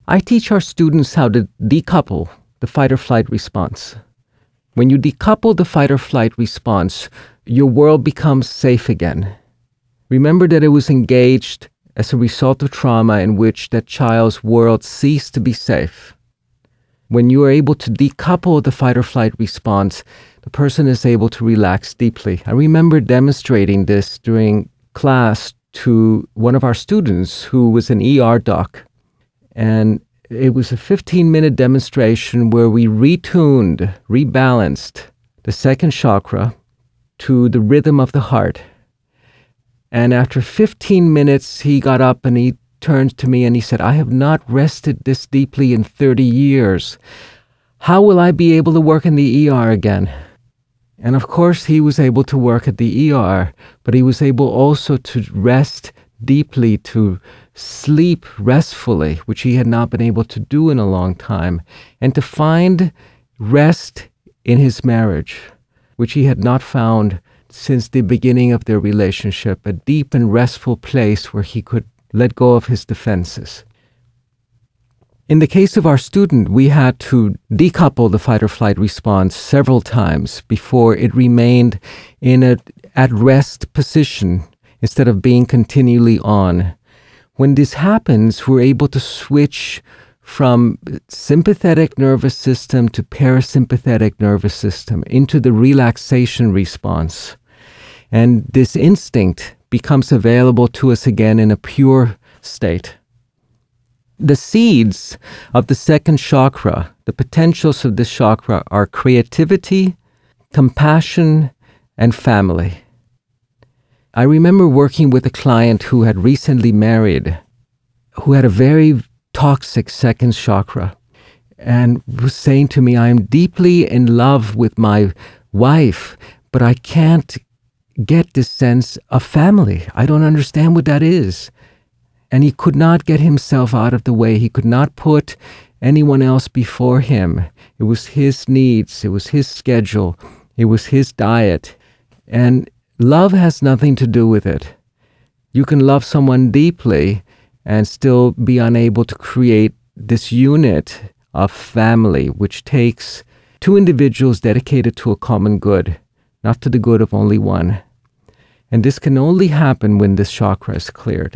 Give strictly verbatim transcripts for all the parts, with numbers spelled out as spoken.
I teach our students how to decouple the fight or flight response. When you decouple the fight or flight response, your world becomes safe again. Remember that it was engaged as a result of trauma in which that child's world ceased to be safe. When you are able to decouple the fight or flight response, the person is able to relax deeply. I remember demonstrating this during class to one of our students who was an E R doc. And it was a fifteen-minute demonstration where we retuned, rebalanced the second chakra to the rhythm of the heart. And after fifteen minutes, he got up and he turned to me and he said, "I have not rested this deeply in thirty years. How will I be able to work in the E R again?" And of course, he was able to work at the E R, but he was able also to rest deeply, to sleep restfully, which he had not been able to do in a long time, and to find rest in his marriage, which he had not found since the beginning of their relationship, a deep and restful place where he could let go of his defenses. In the case of our student, we had to decouple the fight or flight response several times before it remained in a at-rest position instead of being continually on. When this happens, we're able to switch from sympathetic nervous system to parasympathetic nervous system into the relaxation response. And this instinct becomes available to us again in a pure state. The seeds of the second chakra, the potentials of this chakra, are creativity, compassion, and family. I remember working with a client who had recently married, who had a very toxic second chakra, and was saying to me, "I am deeply in love with my wife, but I can't get this sense of family. I don't understand what that is." And he could not get himself out of the way. He could not put anyone else before him. It was his needs. It was his schedule. It was his diet. And love has nothing to do with it. You can love someone deeply and still be unable to create this unit of family, which takes two individuals dedicated to a common good, not to the good of only one. And this can only happen when this chakra is cleared.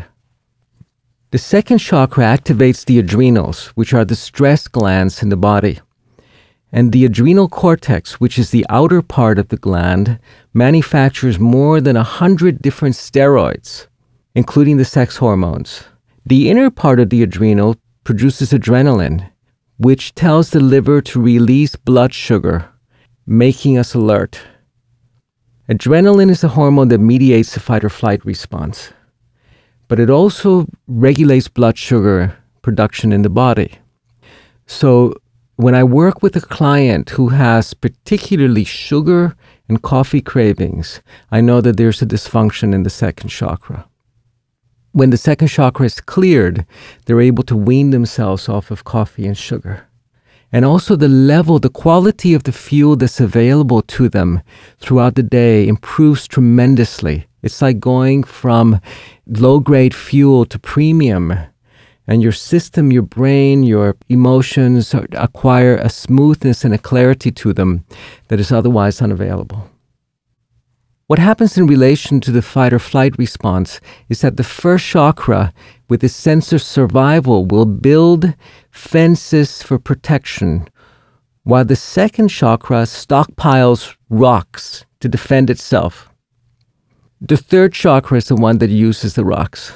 The second chakra activates the adrenals, which are the stress glands in the body. And the adrenal cortex, which is the outer part of the gland, manufactures more than a hundred different steroids, including the sex hormones. The inner part of the adrenal produces adrenaline, which tells the liver to release blood sugar, making us alert. Adrenaline is a hormone that mediates the fight or flight response, but it also regulates blood sugar production in the body. So when I work with a client who has particularly sugar and coffee cravings, I know that there's a dysfunction in the second chakra. When the second chakra is cleared, they're able to wean themselves off of coffee and sugar. And also the level, the quality of the fuel that's available to them throughout the day improves tremendously. It's like going from low-grade fuel to premium, and your system, your brain, your emotions acquire a smoothness and a clarity to them that is otherwise unavailable. What happens in relation to the fight or flight response is that the first chakra, with its sense of survival, will build fences for protection, while the second chakra stockpiles rocks to defend itself. The third chakra is the one that uses the rocks,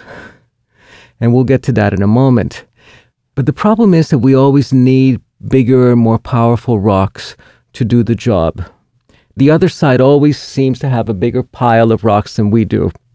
and we'll get to that in a moment. But the problem is that we always need bigger, more powerful rocks to do the job. The other side always seems to have a bigger pile of rocks than we do.